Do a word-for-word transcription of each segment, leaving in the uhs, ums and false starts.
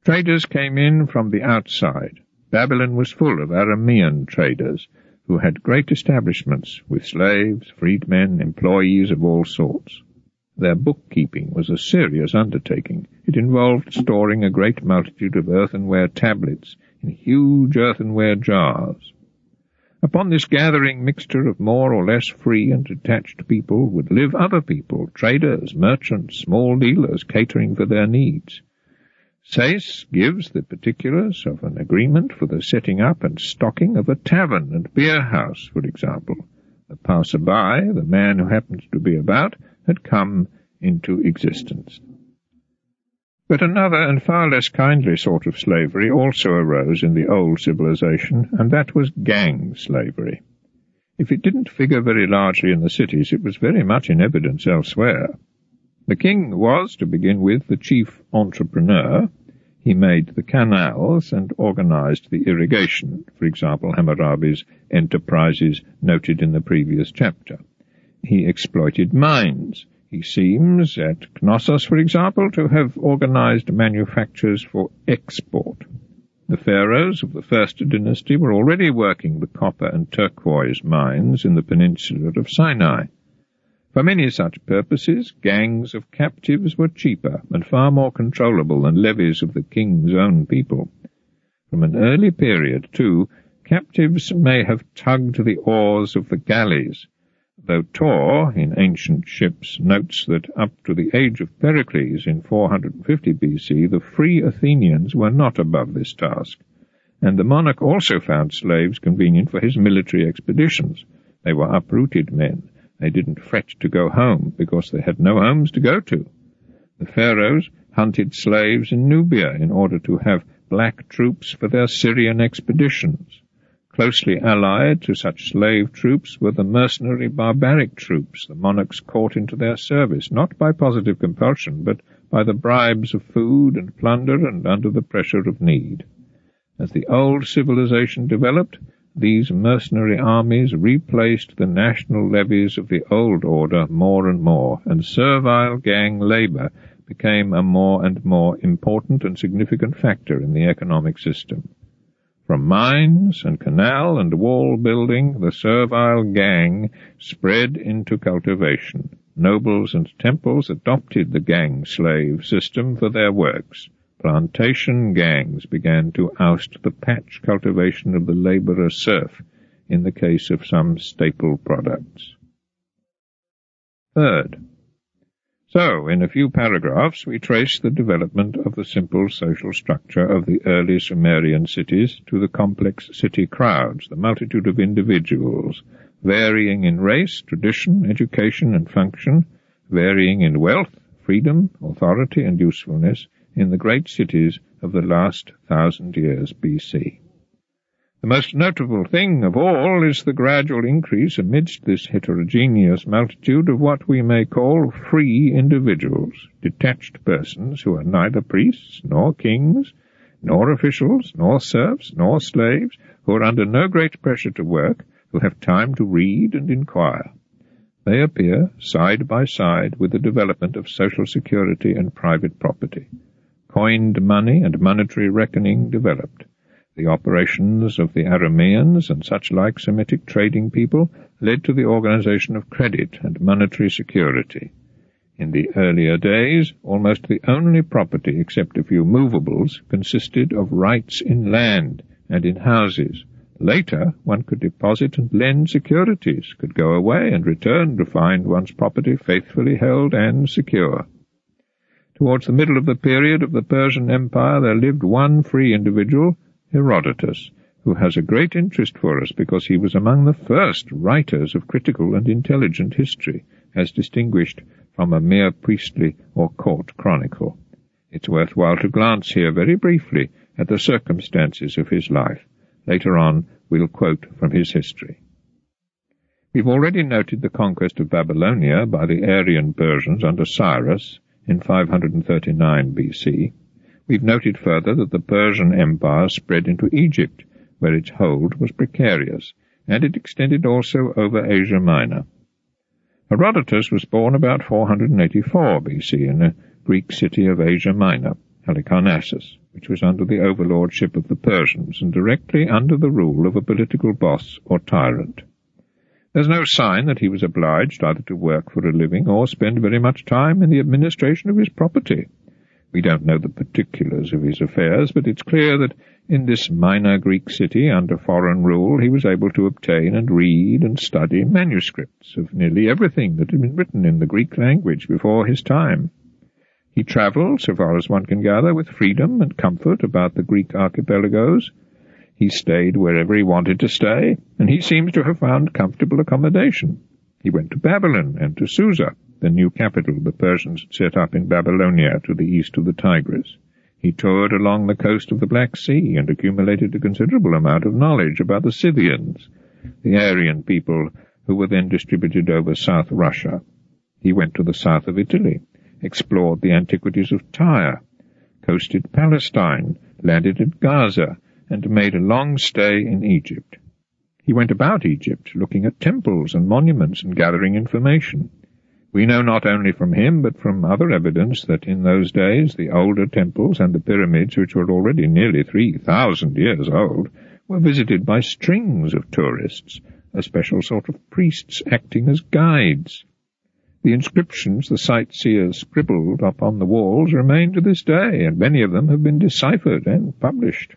Traders came in from the outside. Babylon was full of Aramean traders, who had great establishments, with slaves, freedmen, employees of all sorts. Their bookkeeping was a serious undertaking. It involved storing a great multitude of earthenware tablets in huge earthenware jars. Upon this gathering mixture of more or less free and detached people would live other people, traders, merchants, small dealers, catering for their needs. Sayce gives the particulars of an agreement for the setting up and stocking of a tavern and beer-house, for example. The passer-by, the man who happened to be about, had come into existence. But another and far less kindly sort of slavery also arose in the old civilization, and that was gang slavery. If it didn't figure very largely in the cities, it was very much in evidence elsewhere. The king was, to begin with, the chief entrepreneur. He made the canals and organized the irrigation, for example, Hammurabi's enterprises noted in the previous chapter. He exploited mines. He seems, at Knossos, for example, to have organized manufactures for export. The pharaohs of the first dynasty were already working the copper and turquoise mines in the peninsula of Sinai. For many such purposes, gangs of captives were cheaper and far more controllable than levies of the king's own people. From an early period, too, captives may have tugged the oars of the galleys, though Tor, in Ancient Ships, notes that up to the age of Pericles in four hundred fifty B C, the free Athenians were not above this task, and the monarch also found slaves convenient for his military expeditions. They were uprooted men. They didn't fret to go home, because they had no homes to go to. The pharaohs hunted slaves in Nubia in order to have black troops for their Syrian expeditions. Closely allied to such slave troops were the mercenary barbaric troops the monarchs caught into their service, not by positive compulsion, but by the bribes of food and plunder and under the pressure of need. As the old civilization developed, these mercenary armies replaced the national levies of the old order more and more, and servile gang labor became a more and more important and significant factor in the economic system. From mines and canal and wall building, the servile gang spread into cultivation. Nobles and temples adopted the gang slave system for their works. Plantation gangs began to oust the patch cultivation of the laborer serf in the case of some staple products. Third, so, in a few paragraphs, we trace the development of the simple social structure of the early Sumerian cities to the complex city crowds, the multitude of individuals, varying in race, tradition, education, and function, varying in wealth, freedom, authority, and usefulness, in the great cities of the last thousand years B C. The most notable thing of all is the gradual increase amidst this heterogeneous multitude of what we may call free individuals, detached persons who are neither priests, nor kings, nor officials, nor serfs, nor slaves, who are under no great pressure to work, who have time to read and inquire. They appear side by side with the development of social security and private property. Coined money and monetary reckoning developed. The operations of the Arameans and such like Semitic trading people led to the organization of credit and monetary security. In the earlier days, almost the only property, except a few movables, consisted of rights in land and in houses. Later, one could deposit and lend securities, could go away and return to find one's property faithfully held and secure. Towards the middle of the period of the Persian Empire there lived one free individual, Herodotus, who has a great interest for us because he was among the first writers of critical and intelligent history, as distinguished from a mere priestly or court chronicle. It's worthwhile to glance here very briefly at the circumstances of his life. Later on we'll quote from his history. We've already noted the conquest of Babylonia by the Aryan Persians under Cyrus in five hundred thirty-nine B C. We've noted further that the Persian Empire spread into Egypt, where its hold was precarious, and it extended also over Asia Minor. Herodotus was born about four hundred eighty-four B C in a Greek city of Asia Minor, Halicarnassus. which was under the overlordship of the Persians and directly under the rule of a political boss or tyrant. There's no sign that he was obliged either to work for a living or spend very much time in the administration of his property. We don't know the particulars of his affairs, but it's clear that in this minor Greek city under foreign rule he was able to obtain and read and study manuscripts of nearly everything that had been written in the Greek language before his time. He travelled, so far as one can gather, with freedom and comfort about the Greek archipelagos. He stayed wherever he wanted to stay, and he seems to have found comfortable accommodation. He went to Babylon and to Susa, the new capital the Persians had set up in Babylonia to the east of the Tigris. He toured along the coast of the Black Sea and accumulated a considerable amount of knowledge about the Scythians, the Aryan people who were then distributed over South Russia. He went to the south of Italy, explored the antiquities of Tyre, coasted Palestine, landed at Gaza, and made a long stay in Egypt. He went about Egypt, looking at temples and monuments and gathering information. We know not only from him, but from other evidence that in those days the older temples and the pyramids, which were already nearly three thousand years old, were visited by strings of tourists, a special sort of priests acting as guides. The inscriptions the sightseers scribbled upon the walls remain to this day, and many of them have been deciphered and published.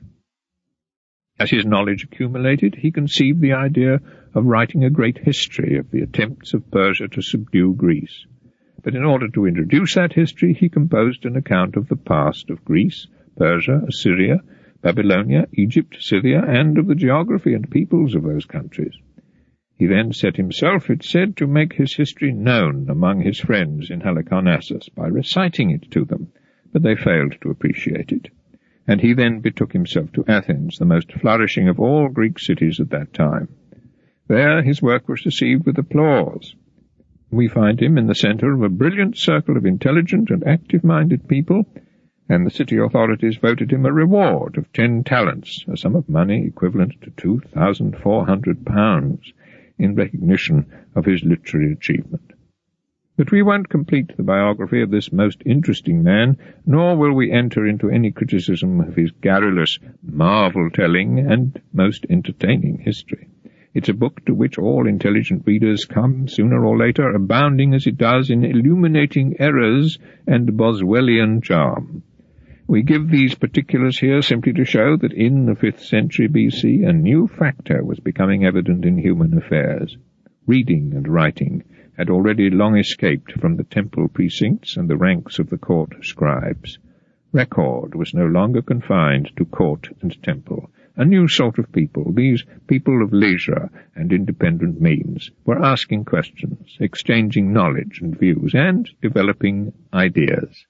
As his knowledge accumulated, he conceived the idea of writing a great history of the attempts of Persia to subdue Greece. But in order to introduce that history, he composed an account of the past of Greece, Persia, Assyria, Babylonia, Egypt, Scythia, and of the geography and peoples of those countries. He then set himself, it said, to make his history known among his friends in Halicarnassus by reciting it to them, but they failed to appreciate it. And he then betook himself to Athens, the most flourishing of all Greek cities at that time. There his work was received with applause. We find him in the centre of a brilliant circle of intelligent and active-minded people, and the city authorities voted him a reward of ten talents, a sum of money equivalent to two thousand four hundred pounds, in recognition of his literary achievement. But we won't complete the biography of this most interesting man, nor will we enter into any criticism of his garrulous, marvel-telling, and most entertaining history. It's a book to which all intelligent readers come, sooner or later, abounding as it does in illuminating errors and Boswellian charm. We give these particulars here simply to show that in the fifth century B C a new factor was becoming evident in human affairs. Reading and writing had already long escaped from the temple precincts and the ranks of the court scribes. Record was no longer confined to court and temple. A new sort of people, these people of leisure and independent means, were asking questions, exchanging knowledge and views, and developing ideas.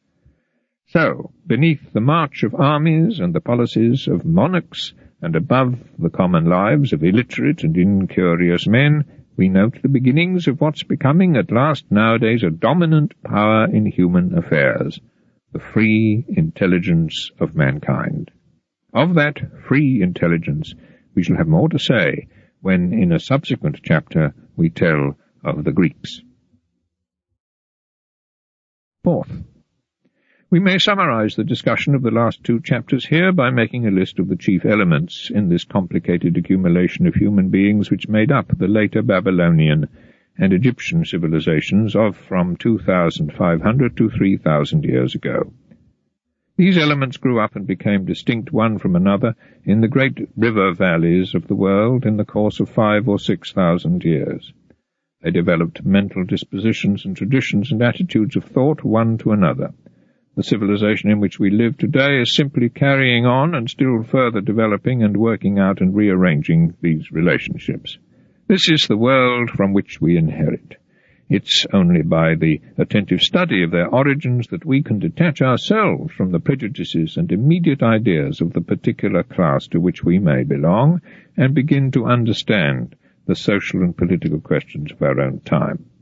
So, beneath the march of armies and the policies of monarchs, and above the common lives of illiterate and incurious men, we note the beginnings of what's becoming at last nowadays a dominant power in human affairs, the free intelligence of mankind. Of that free intelligence we shall have more to say when in a subsequent chapter we tell of the Greeks. Fourth, we may summarize the discussion of the last two chapters here by making a list of the chief elements in this complicated accumulation of human beings which made up the later Babylonian and Egyptian civilizations of from two thousand five hundred to three thousand years ago. These elements grew up and became distinct one from another in the great river valleys of the world in the course of five or six thousand years. They developed mental dispositions and traditions and attitudes of thought one to another. The civilization in which we live today is simply carrying on and still further developing and working out and rearranging these relationships. This is the world from which we inherit. It's only by the attentive study of their origins that we can detach ourselves from the prejudices and immediate ideas of the particular class to which we may belong, and begin to understand the social and political questions of our own time.